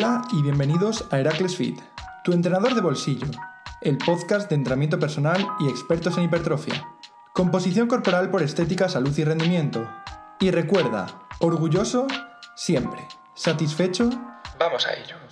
Hola y bienvenidos a Heracles Fit, tu entrenador de bolsillo, el podcast de entrenamiento personal y expertos en hipertrofia. Composición corporal por estética, salud y rendimiento. Y recuerda, orgulloso siempre, satisfecho, vamos a ello.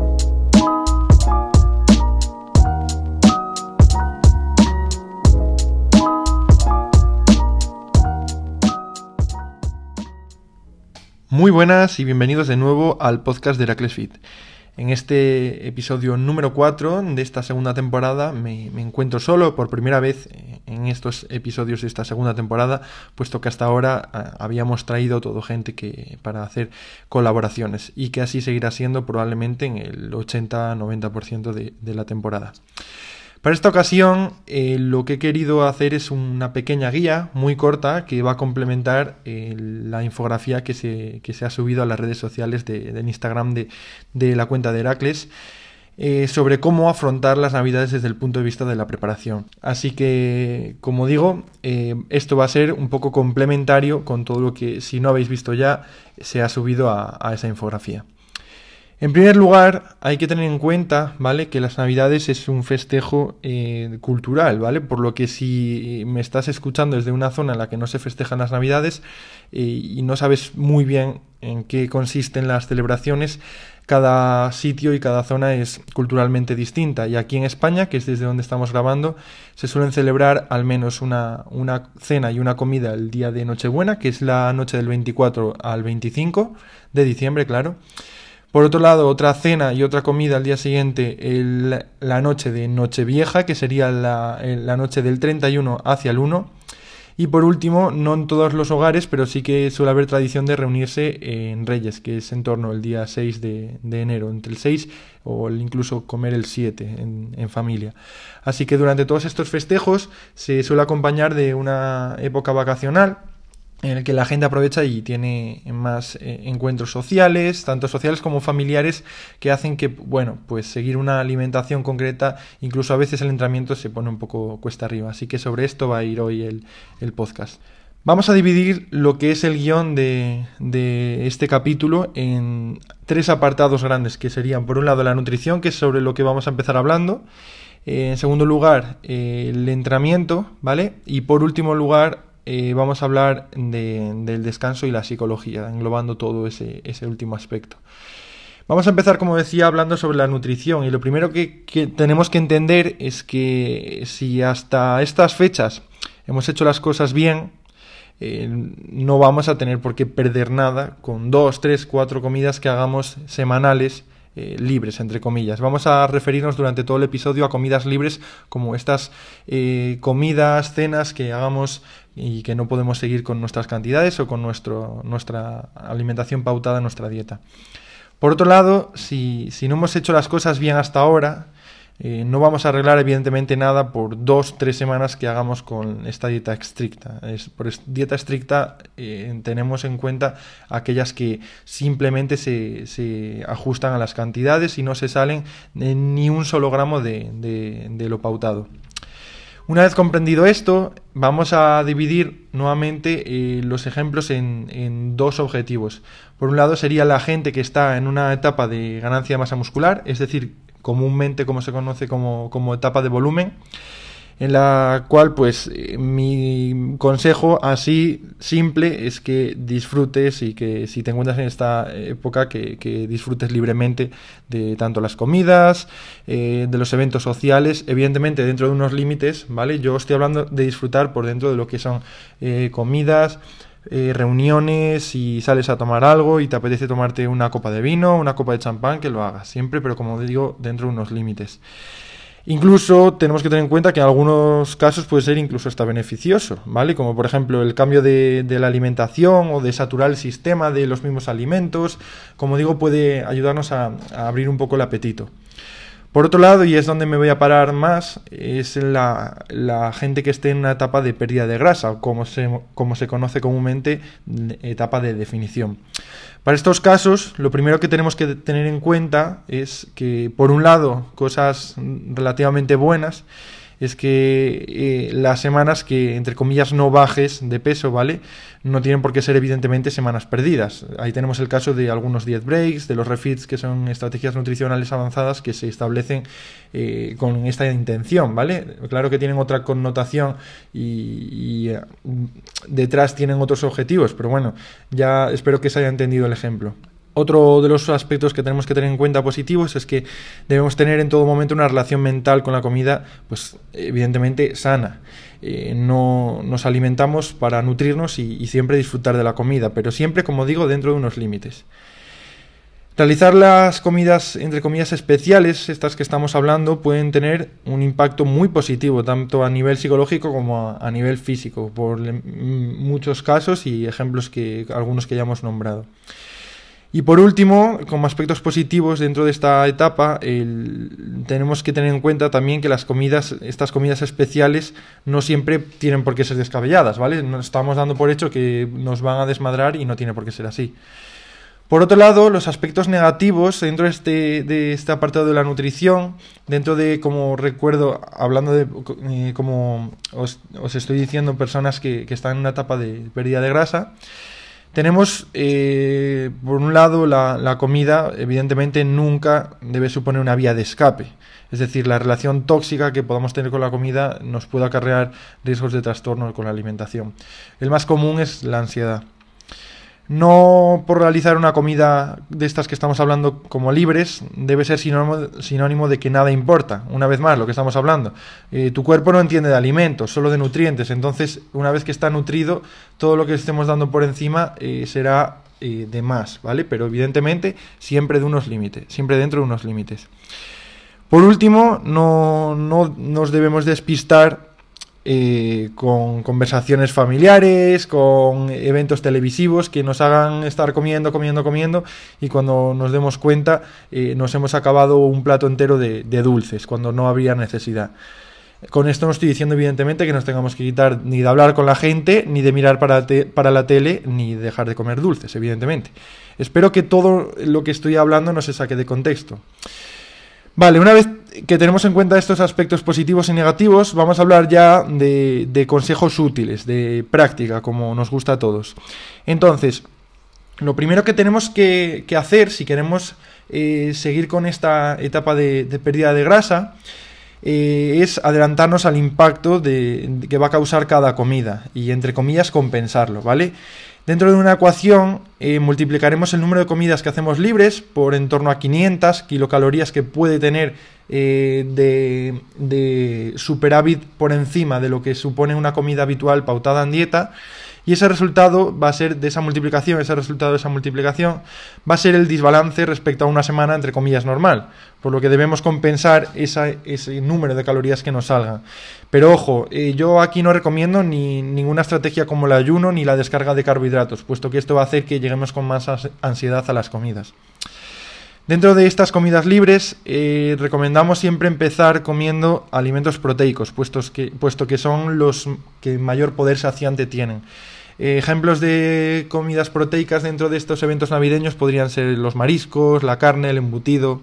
Muy buenas y bienvenidos de nuevo al podcast de Heracles Fit. En este episodio número 4 de esta segunda temporada me encuentro solo por primera vez en estos episodios de esta segunda temporada, puesto que hasta ahora habíamos traído todo gente para hacer colaboraciones y que así seguirá siendo probablemente en el 80-90% de la temporada. Para esta ocasión lo que he querido hacer es una pequeña guía muy corta que va a complementar la infografía que se ha subido a las redes sociales del Instagram de la cuenta de Heracles sobre cómo afrontar las Navidades desde el punto de vista de la preparación. Así que, como digo, esto va a ser un poco complementario con todo lo que, si no habéis visto ya, se ha subido a esa infografía. En primer lugar, hay que tener en cuenta, ¿vale?, que las Navidades es un festejo cultural, ¿vale? Por lo que si me estás escuchando desde una zona en la que no se festejan las Navidades y no sabes muy bien en qué consisten las celebraciones, cada sitio y cada zona es culturalmente distinta. Y aquí en España, que es desde donde estamos grabando, se suelen celebrar al menos una cena y una comida el día de Nochebuena, que es la noche del 24 al 25 de diciembre, claro. Por otro lado, otra cena y otra comida al día siguiente, la noche de Nochevieja, que sería la noche del 31 hacia el 1. Y por último, no en todos los hogares, pero sí que suele haber tradición de reunirse en Reyes, que es en torno al día 6 de enero, entre el 6 o incluso comer el 7 en familia. Así que durante todos estos festejos se suele acompañar de una época vacacional, en el que la gente aprovecha y tiene más encuentros sociales, tanto sociales como familiares, que hacen que, bueno, pues seguir una alimentación concreta, incluso a veces el entrenamiento se pone un poco cuesta arriba. Así que sobre esto va a ir hoy el podcast. Vamos a dividir lo que es el guión de este capítulo en 3 apartados grandes, que serían, por un lado, la nutrición, que es sobre lo que vamos a empezar hablando. En segundo lugar, el entrenamiento, ¿vale? Y por último lugar, vamos a hablar del descanso y la psicología, englobando todo ese último aspecto. Vamos a empezar, como decía, hablando sobre la nutrición. Y lo primero que tenemos que entender es que si hasta estas fechas hemos hecho las cosas bien, no vamos a tener por qué perder nada con 2, 3, 4 comidas que hagamos semanales, libres, entre comillas. Vamos a referirnos durante todo el episodio a comidas libres como estas comidas, cenas que hagamos y que no podemos seguir con nuestras cantidades o con nuestra alimentación pautada en nuestra dieta. Por otro lado, si no hemos hecho las cosas bien hasta ahora, no vamos a arreglar evidentemente nada por 2-3 semanas que hagamos con esta dieta estricta. Por dieta estricta tenemos en cuenta aquellas que simplemente se ajustan a las cantidades y no se salen ni un solo gramo de lo pautado. Una vez comprendido esto, vamos a dividir nuevamente los ejemplos en 2 objetivos. Por un lado sería la gente que está en una etapa de ganancia de masa muscular, es decir, comúnmente como se conoce como etapa de volumen, en la cual pues mi consejo así simple es que disfrutes y que si te encuentras en esta época que disfrutes libremente de tanto las comidas, de los eventos sociales, evidentemente dentro de unos límites, ¿vale? Yo estoy hablando de disfrutar por dentro de lo que son comidas, reuniones, si sales a tomar algo y te apetece tomarte una copa de vino, una copa de champán, que lo hagas siempre, pero como digo, dentro de unos límites. Incluso tenemos que tener en cuenta que en algunos casos puede ser incluso hasta beneficioso, ¿vale? Como por ejemplo el cambio de la alimentación o de saturar el sistema de los mismos alimentos, como digo, puede ayudarnos a abrir un poco el apetito. Por otro lado, y es donde me voy a parar más, es la gente que esté en una etapa de pérdida de grasa, o como se conoce comúnmente, etapa de definición. Para estos casos, lo primero que tenemos que tener en cuenta es que, por un lado, cosas relativamente buenas, es que las semanas que, entre comillas, no bajes de peso, ¿vale? No tienen por qué ser evidentemente semanas perdidas. Ahí tenemos el caso de algunos diet breaks, de los refits, que son estrategias nutricionales avanzadas que se establecen con esta intención, ¿vale? Claro que tienen otra connotación y detrás tienen otros objetivos, pero bueno, ya espero que se haya entendido el ejemplo. Otro de los aspectos que tenemos que tener en cuenta positivos es que debemos tener en todo momento una relación mental con la comida, pues evidentemente sana. No nos alimentamos para nutrirnos y siempre disfrutar de la comida, pero siempre, como digo, dentro de unos límites. Realizar las comidas, entre comillas, especiales, estas que estamos hablando, pueden tener un impacto muy positivo, tanto a nivel psicológico como a nivel físico, por muchos casos y ejemplos algunos que ya hemos nombrado. Y por último, como aspectos positivos dentro de esta etapa, tenemos que tener en cuenta también que estas comidas especiales no siempre tienen por qué ser descabelladas, ¿vale? Nos estamos dando por hecho que nos van a desmadrar y no tiene por qué ser así. Por otro lado, los aspectos negativos dentro de este apartado de la nutrición, dentro de, como recuerdo, hablando de, como os estoy diciendo, personas que están en una etapa de pérdida de grasa, tenemos, por un lado, la comida, evidentemente, nunca debe suponer una vía de escape. Es decir, la relación tóxica que podamos tener con la comida nos puede acarrear riesgos de trastorno con la alimentación. El más común es la ansiedad. No por realizar una comida de estas que estamos hablando como libres, debe ser sinónimo de que nada importa. Una vez más, lo que estamos hablando. Tu cuerpo no entiende de alimentos, solo de nutrientes. Entonces, una vez que está nutrido, todo lo que estemos dando por encima será de más, ¿vale? Pero evidentemente siempre de unos límites, siempre dentro de unos límites. Por último, no nos debemos despistar con conversaciones familiares, con eventos televisivos que nos hagan estar comiendo y cuando nos demos cuenta nos hemos acabado un plato entero de dulces cuando no habría necesidad. Con esto no estoy diciendo evidentemente que nos tengamos que quitar ni de hablar con la gente, ni de mirar para la tele, ni dejar de comer dulces, evidentemente. Espero que todo lo que estoy hablando no se saque de contexto. Vale, una vez que tenemos en cuenta estos aspectos positivos y negativos, vamos a hablar ya de consejos útiles, de práctica, como nos gusta a todos. Entonces, lo primero que tenemos que hacer, si queremos seguir con esta etapa de pérdida de grasa, es adelantarnos al impacto que va a causar cada comida y, entre comillas, compensarlo, ¿vale? Dentro de una ecuación multiplicaremos el número de comidas que hacemos libres por en torno a 500 kilocalorías que puede tener de superávit por encima de lo que supone una comida habitual pautada en dieta, y ese resultado va a ser de esa multiplicación, va a ser el desbalance respecto a una semana, entre comillas, normal, por lo que debemos compensar ese número de calorías que nos salgan. Pero ojo, yo aquí no recomiendo ninguna estrategia como el ayuno ni la descarga de carbohidratos, puesto que esto va a hacer que lleguemos con más ansiedad a las comidas. Dentro de estas comidas libres, recomendamos siempre empezar comiendo alimentos proteicos, puesto que son los que mayor poder saciante tienen. Ejemplos de comidas proteicas dentro de estos eventos navideños podrían ser los mariscos, la carne, el embutido.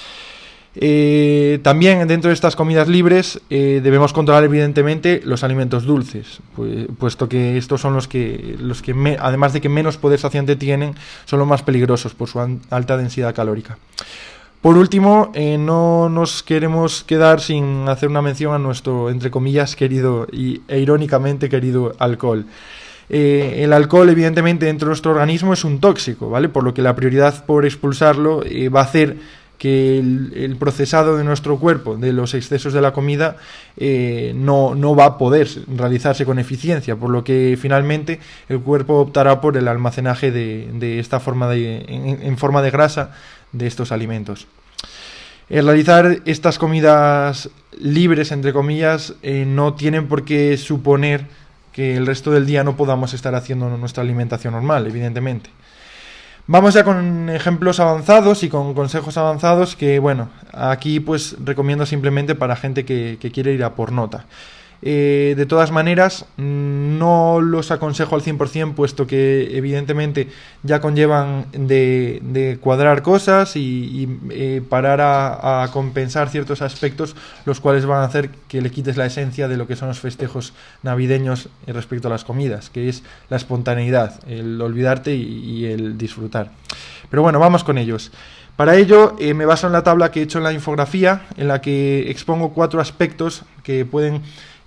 También dentro de estas comidas libres debemos controlar evidentemente los alimentos dulces, puesto que estos son los que además de que menos poder saciante tienen, son los más peligrosos por su alta densidad calórica. Por último, no nos queremos quedar sin hacer una mención a nuestro, entre comillas, querido e irónicamente querido alcohol. El alcohol, evidentemente, dentro de nuestro organismo es un tóxico, ¿vale? Por lo que la prioridad por expulsarlo va a hacer que el procesado de nuestro cuerpo de los excesos de la comida no va a poder realizarse con eficiencia, por lo que finalmente el cuerpo optará por el almacenaje de esta forma en forma de grasa de estos alimentos. El realizar estas comidas libres, entre comillas, no tienen por qué suponer que el resto del día no podamos estar haciendo nuestra alimentación normal, evidentemente. Vamos ya con ejemplos avanzados y con consejos avanzados que, bueno, aquí pues recomiendo simplemente para gente que quiere ir a por nota. De todas maneras, no los aconsejo al 100%, puesto que evidentemente ya conllevan de cuadrar cosas y parar a compensar ciertos aspectos, los cuales van a hacer que le quites la esencia de lo que son los festejos navideños respecto a las comidas, que es la espontaneidad, el olvidarte y el disfrutar. Pero bueno, vamos con ellos. Para ello me baso en la tabla que he hecho en la infografía, en la que expongo 4 aspectos que pueden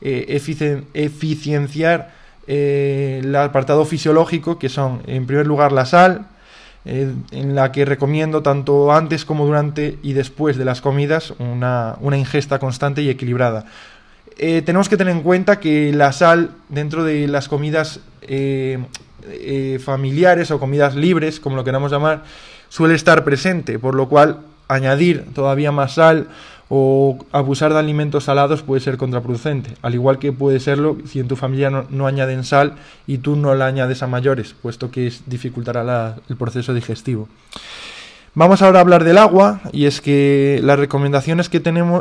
eficienciar el apartado fisiológico, que son, en primer lugar, la sal, en la que recomiendo tanto antes como durante y después de las comidas una ingesta constante y equilibrada. Tenemos que tener en cuenta que la sal dentro de las comidas familiares o comidas libres, como lo queramos llamar, suele estar presente, por lo cual añadir todavía más sal o abusar de alimentos salados puede ser contraproducente, al igual que puede serlo si en tu familia no añaden sal y tú no la añades a mayores, puesto que dificultará el proceso digestivo. Vamos ahora a hablar del agua, y es que las recomendaciones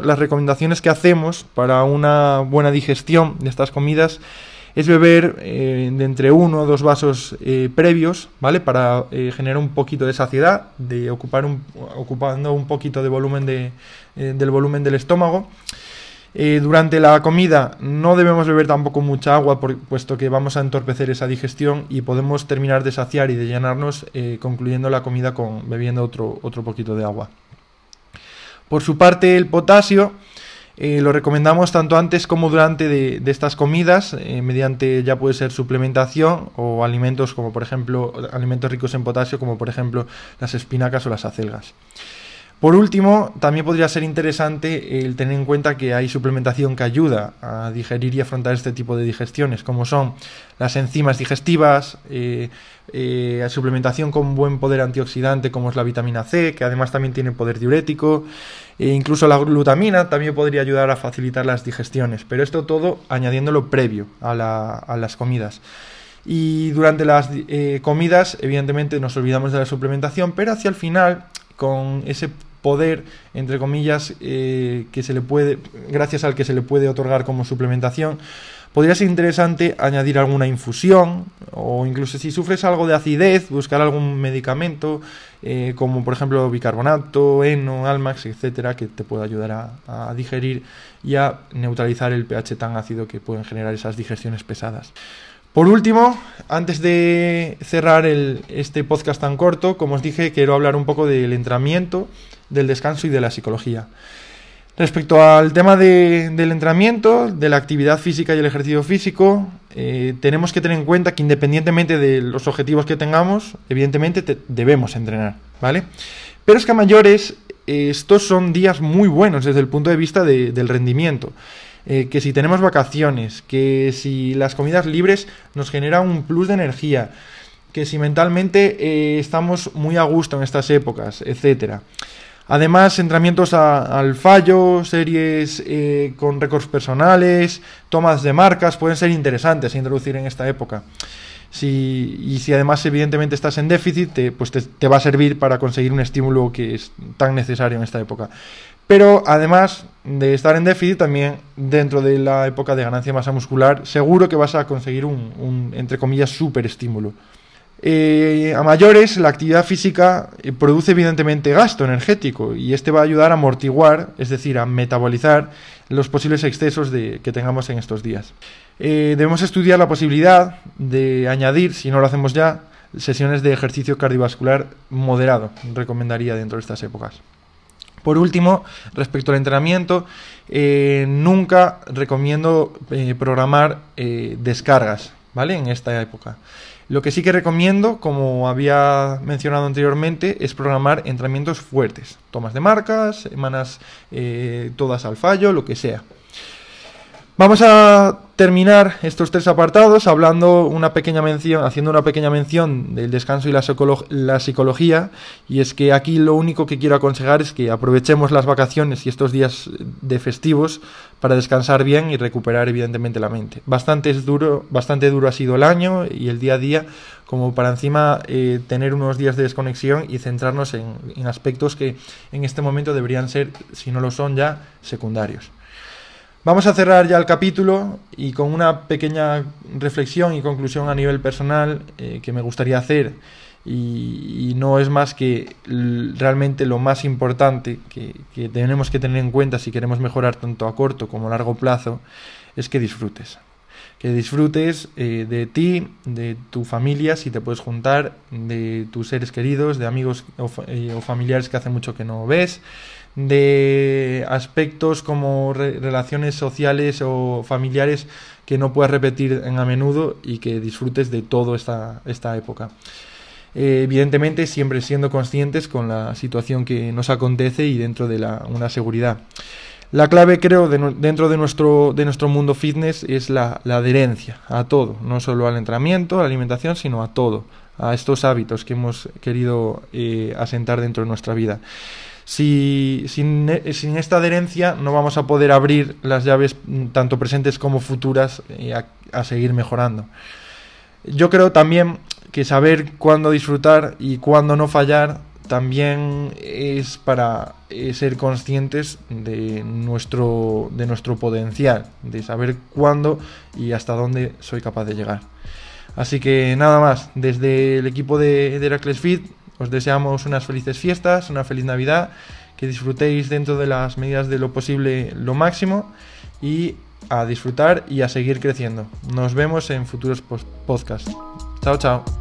que hacemos para una buena digestión de estas comidas es beber de entre 1 o 2 vasos previos, ¿vale? Para generar un poquito de saciedad, ocupando un poquito de volumen del volumen del estómago. Durante la comida no debemos beber tampoco mucha agua, puesto que vamos a entorpecer esa digestión y podemos terminar de saciar y de llenarnos concluyendo la comida bebiendo otro poquito de agua. Por su parte, el potasio lo recomendamos tanto antes como durante de estas comidas, mediante ya puede ser suplementación o alimentos como por ejemplo alimentos ricos en potasio, como por ejemplo las espinacas o las acelgas. Por último, también podría ser interesante el tener en cuenta que hay suplementación que ayuda a digerir y afrontar este tipo de digestiones, como son las enzimas digestivas, suplementación con buen poder antioxidante como es la vitamina C, que además también tiene poder diurético, e incluso la glutamina también podría ayudar a facilitar las digestiones, pero esto todo añadiéndolo previo a las comidas. Y durante las comidas, evidentemente nos olvidamos de la suplementación, pero hacia el final, con ese poder, entre comillas, gracias al que se le puede otorgar como suplementación, podría ser interesante añadir alguna infusión, o incluso si sufres algo de acidez, buscar algún medicamento, como por ejemplo bicarbonato, heno, Almax, etcétera, que te pueda ayudar a digerir y a neutralizar el pH tan ácido que pueden generar esas digestiones pesadas. Por último, antes de cerrar este podcast tan corto, como os dije, quiero hablar un poco del entrenamiento, del descanso y de la psicología. Respecto al tema del entrenamiento, de la actividad física y el ejercicio físico, tenemos que tener en cuenta que independientemente de los objetivos que tengamos, evidentemente debemos entrenar, ¿vale? Pero es que a mayores, estos son días muy buenos desde el punto de vista del rendimiento. Que si tenemos vacaciones, que si las comidas libres nos generan un plus de energía, que si mentalmente estamos muy a gusto en estas épocas, etcétera. Además, entrenamientos al fallo, series con récords personales, tomas de marcas, pueden ser interesantes a introducir en esta época. Si además evidentemente estás en déficit, te va a servir para conseguir un estímulo que es tan necesario en esta época. Pero además de estar en déficit, también dentro de la época de ganancia de masa muscular, seguro que vas a conseguir un entre comillas, súper estímulo. A mayores, la actividad física produce evidentemente gasto energético y este va a ayudar a amortiguar, es decir, a metabolizar los posibles excesos que tengamos en estos días. Debemos estudiar la posibilidad de añadir, si no lo hacemos ya, sesiones de ejercicio cardiovascular moderado, recomendaría dentro de estas épocas. Por último, respecto al entrenamiento, nunca recomiendo programar descargas, ¿vale? En esta época. Lo que sí que recomiendo, como había mencionado anteriormente, es programar entrenamientos fuertes. Tomas de marcas, semanas todas al fallo, lo que sea. Vamos a terminar estos 3 apartados haciendo una pequeña mención del descanso y la psicología, y es que aquí lo único que quiero aconsejar es que aprovechemos las vacaciones y estos días de festivos para descansar bien y recuperar evidentemente la mente. Bastante duro ha sido el año y el día a día, como para encima tener unos días de desconexión y centrarnos en aspectos que en este momento deberían ser, si no lo son ya, secundarios. Vamos a cerrar ya el capítulo y con una pequeña reflexión y conclusión a nivel personal que me gustaría hacer, y no es más que realmente lo más importante que tenemos que tener en cuenta si queremos mejorar tanto a corto como a largo plazo, es que disfrutes. Que disfrutes de ti, de tu familia, si te puedes juntar, de tus seres queridos, de amigos o familiares que hace mucho que no ves, de aspectos como relaciones sociales o familiares que no puedas repetir a menudo, y que disfrutes de toda esta época. Evidentemente siempre siendo conscientes con la situación que nos acontece y dentro de una seguridad. La clave, creo, dentro de nuestro mundo fitness es la adherencia a todo, no solo al entrenamiento, a la alimentación, sino a todo, a estos hábitos que hemos querido asentar dentro de nuestra vida. Sin esta adherencia no vamos a poder abrir las llaves, tanto presentes como futuras, a seguir mejorando. Yo creo también que saber cuándo disfrutar y cuándo no fallar también es para ser conscientes de nuestro potencial, de saber cuándo y hasta dónde soy capaz de llegar. Así que nada más, desde el equipo de Heracles Fit os deseamos unas felices fiestas, una feliz Navidad, que disfrutéis dentro de las medidas de lo posible lo máximo, y a disfrutar y a seguir creciendo. Nos vemos en futuros podcasts. Chao, chao.